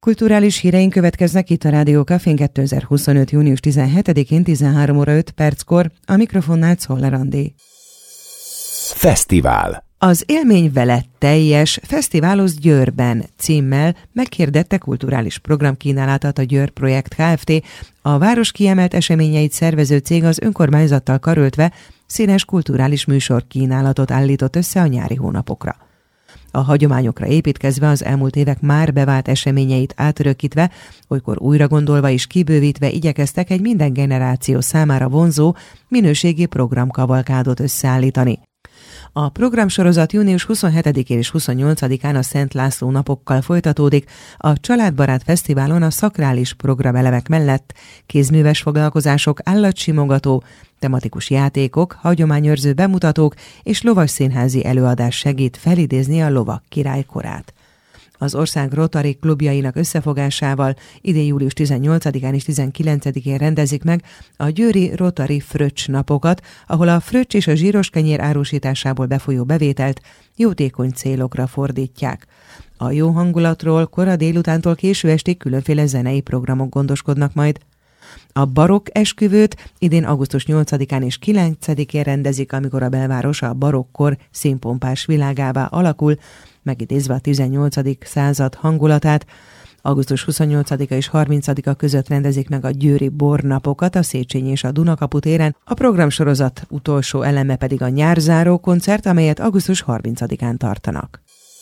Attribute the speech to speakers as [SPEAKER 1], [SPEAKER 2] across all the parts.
[SPEAKER 1] Kulturális híreink következnek itt a Rádió Cafén 2025. június 17-én 13 óra 5 perckor, a mikrofonnál Czoller Andi.
[SPEAKER 2] Fesztivál.
[SPEAKER 1] Az Élmény veled teljes Fesztiválozz Győrben címmel meghirdette kulturális programkínálatát a Győr Projekt Kft. A város kiemelt eseményeit szervező cég az önkormányzattal karöltve színes kulturális műsorkínálatot állított össze a nyári hónapokra. A hagyományokra építkezve, az elmúlt évek már bevált eseményeit átörökítve, olykor újra gondolva és kibővítve igyekeztek egy minden generáció számára vonzó, minőségi programkavalkádot összeállítani. A programsorozat június 27-én és 28-án a Szent László napokkal folytatódik. A Családbarát Fesztiválon a szakrális programelemek mellett kézműves foglalkozások, állatsimogató, tematikus játékok, hagyományőrző bemutatók és lovasszínházi előadás segít felidézni a lovak királykorát. Az ország Rotary klubjainak összefogásával idén július 18-án és 19-én rendezik meg a győri Rotary Fröccs napokat, ahol a fröccs és a zsíros kenyér árusításából befolyó bevételt jótékony célokra fordítják. A jó hangulatról kora délutántól késő estig különféle zenei programok gondoskodnak majd. A barokk esküvőt idén augusztus 8-án és 9-én rendezik, amikor a belváros a barokkor színpompás világává alakul, megidézve a 18. század hangulatát. Augusztus 28-a és 30-a között rendezik meg a győri bornapokat a Széchenyi és a Dunakapu téren, a programsorozat utolsó eleme pedig a nyárzáró koncert, amelyet augusztus 30-án tartanak.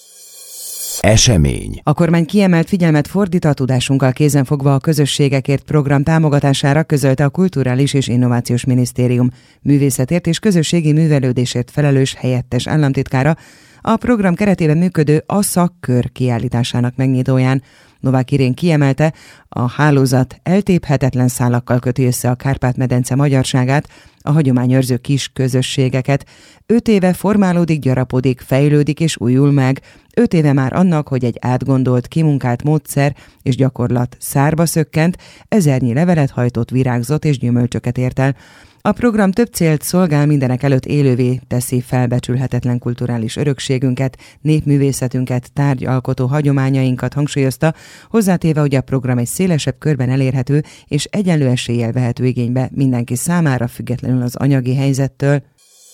[SPEAKER 2] Esemény.
[SPEAKER 1] A kormány kiemelt figyelmet fordít a Tudásunkkal kézenfogva a közösségekért program támogatására, közölte a Kulturális és Innovációs Minisztérium művészetért és közösségi művelődésért felelős helyettes államtitkára a program keretében működő A Szakkör kiállításának megnyitóján. Novák Irén kiemelte, a hálózat eltéphetetlen szálakkal köti össze a Kárpát-medence magyarságát, a hagyományőrző kis közösségeket. 5 éve formálódik, gyarapodik, fejlődik és újul meg. 5 éve már annak, hogy egy átgondolt, kimunkált módszer és gyakorlat szárba szökkent, ezernyi levelet hajtott, virágzott és gyümölcsöket ért el. A program több célt szolgál, mindenek előtt élővé teszi felbecsülhetetlen kulturális örökségünket, népművészetünket, tárgyalkotó hagyományainkat, hangsúlyozta, hozzátéve, hogy a program egy szélesebb körben elérhető és egyenlő eséllyel vehető igénybe mindenki számára, függetlenül az anyagi helyzettől.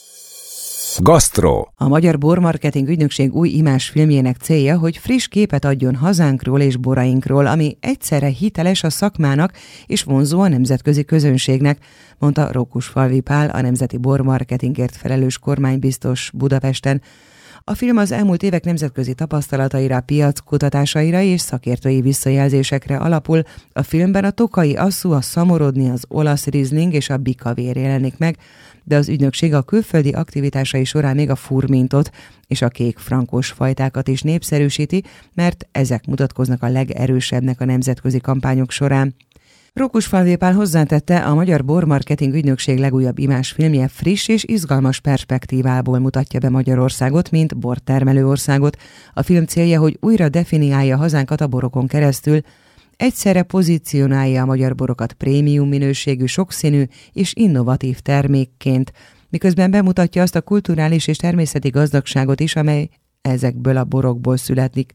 [SPEAKER 2] Gasztró.
[SPEAKER 1] A Magyar Bormarketing Ügynökség új imázsfilmjének célja, hogy friss képet adjon hazánkról és borainkról, ami egyszerre hiteles a szakmának és vonzó a nemzetközi közönségnek, mondta Rókusfalvi Pál, a Nemzeti Bormarketingért felelős kormánybiztos Budapesten. A film az elmúlt évek nemzetközi tapasztalataira, piackutatásaira és szakértői visszajelzésekre alapul. A filmben a tokai asszú, a szamorodni, az olasz rizling és a bikavér jelenik meg, de az ügynökség a külföldi aktivitásai során még a furmintot és a kék frankós fajtákat is népszerűsíti, mert ezek mutatkoznak a legerősebbnek a nemzetközi kampányok során. Rókusfalvi Pál hozzátette, a Magyar Bormarketing Ügynökség legújabb imázsfilmje friss és izgalmas perspektívából mutatja be Magyarországot, mint bortermelő országot. A film célja, hogy újra definiálja hazánkat a borokon keresztül, egyszerre pozícionálja a magyar borokat prémium minőségű, sokszínű és innovatív termékként, miközben bemutatja azt a kulturális és természeti gazdagságot is, amely ezekből a borokból születik.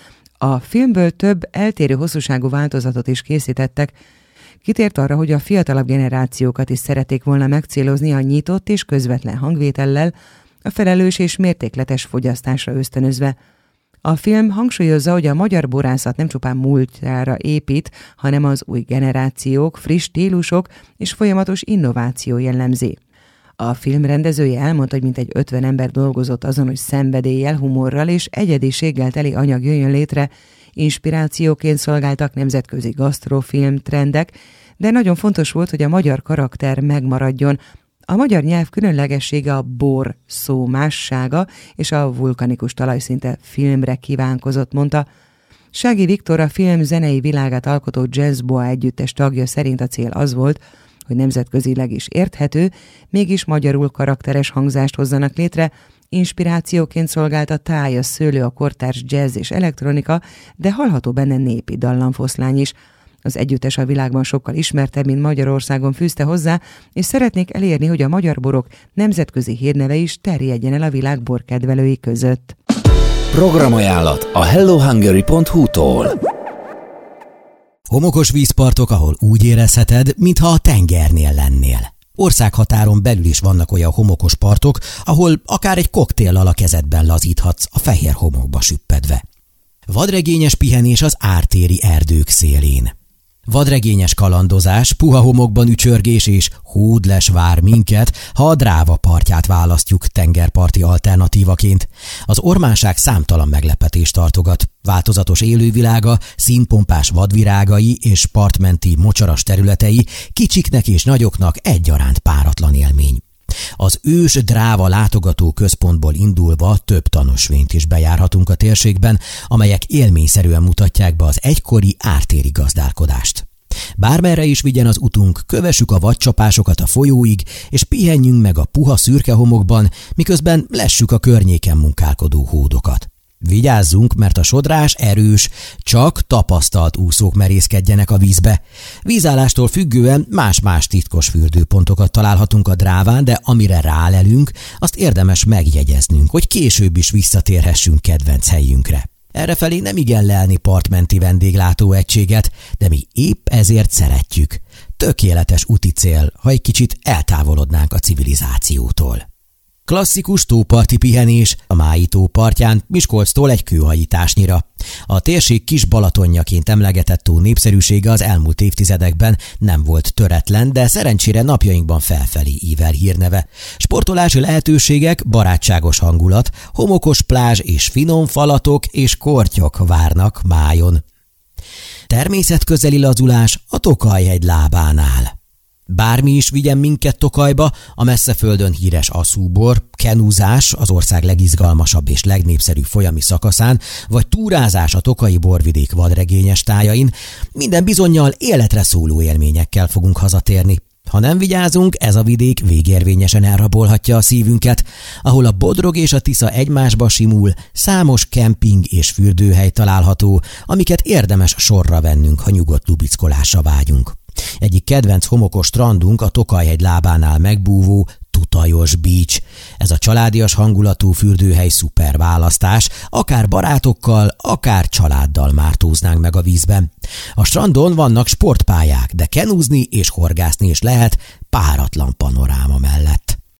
[SPEAKER 1] A filmből több eltérő hosszúságú változatot is készítettek. Kitért arra, hogy a fiatalabb generációkat is szerették volna megcélozni a nyitott és közvetlen hangvétellel, a felelős és mértékletes fogyasztásra ösztönözve. A film hangsúlyozza, hogy a magyar borászat nem csupán múltjára épít, hanem az új generációk, friss stílusok és folyamatos innováció jellemzi. A film rendezője elmondta, hogy mintegy 50 ember dolgozott azon, hogy szenvedéllyel, humorral és egyediséggel teli anyag jöjjön létre, inspirációként szolgáltak nemzetközi gasztrofilm trendek, de nagyon fontos volt, hogy a magyar karakter megmaradjon. A magyar nyelv különlegessége a bor szó mássága és a vulkanikus talajszinte filmre kívánkozott, mondta. Sági Viktor, a film zenei világát alkotó Jazz Boa együttes tagja szerint a cél az volt, hogy nemzetközileg is érthető, mégis magyarul karakteres hangzást hozzanak létre, inspirációként szolgált a táj, a szőlő, a kortárs jazz és elektronika, de hallható benne népi dallamfoszlány is. Az együttes a világban sokkal ismertebb, mint Magyarországon, fűzte hozzá, és szeretnék elérni, hogy a magyar borok nemzetközi hírneve is terjedjen el a világ borkedvelői között.
[SPEAKER 2] Programajánlat a hellohungary.hu-tól. Homokos vízpartok, ahol úgy érezheted, mintha a tengernél lennél. Országhatáron belül is vannak olyan homokos partok, ahol akár egy koktéllal a kezedben lazíthatsz a fehér homokba süppedve. Vadregényes pihenés az ártéri erdők szélén. Vadregényes kalandozás, puha homokban ücsörgés és hódles vár minket, ha a Dráva partját választjuk tengerparti alternatívaként. Az ormánság számtalan meglepetést tartogat. Változatos élővilága, színpompás vadvirágai és partmenti mocsaras területei kicsiknek és nagyoknak egyaránt páratlan élmény. Az ős Dráva látogató központból indulva több tanösvényt is bejárhatunk a térségben, amelyek élményszerűen mutatják be az egykori ártéri gazdálkodást. Bármerre is vigyen az utunk, kövessük a vadcsapásokat a folyóig, és pihenjünk meg a puha szürke homokban, miközben lessük a környéken munkálkodó hódokat. Vigyázzunk, mert a sodrás erős, csak tapasztalt úszók merészkedjenek a vízbe. Vízállástól függően más-más titkos fürdőpontokat találhatunk a Dráván, de amire rálelünk, azt érdemes megjegyeznünk, hogy később is visszatérhessünk kedvenc helyünkre. Errefelé nem igen lelni partmenti vendéglátóegységet, de mi épp ezért szeretjük. Tökéletes úti cél, ha egy kicsit eltávolodnánk a civilizációtól. Klasszikus tóparti pihenés a Mályi tó partján Miskolctól egy kőhajításnyira. A térség kis Balatonjaként emlegetett tó népszerűsége az elmúlt évtizedekben nem volt töretlen, de szerencsére napjainkban felfelé ível hírneve. Sportolási lehetőségek, barátságos hangulat, homokos plázs és finom falatok és kortyok várnak Májon. Természetközeli lazulás a Tokaj-hegy lábánál. Bármi is vigyen minket Tokajba, a messzeföldön híres asszúbor, kenuzás az ország legizgalmasabb és legnépszerűbb folyami szakaszán, vagy túrázás a tokaji borvidék vadregényes tájain, minden bizonnyal életre szóló élményekkel fogunk hazatérni. Ha nem vigyázunk, ez a vidék végérvényesen elrabolhatja a szívünket, ahol a Bodrog és a Tisza egymásba simul, számos kemping és fürdőhely található, amiket érdemes sorra vennünk, ha nyugodt lubickolásra vágyunk. Egyik kedvenc homokos strandunk a Tokaj-hegy lábánál megbúvó Tutajos Beach. Ez a családias hangulatú fürdőhely szuper választás, akár barátokkal, akár családdal mártóznánk meg a vízben. A strandon vannak sportpályák, de kenúzni és horgászni is lehet páratlan panoráma mellett.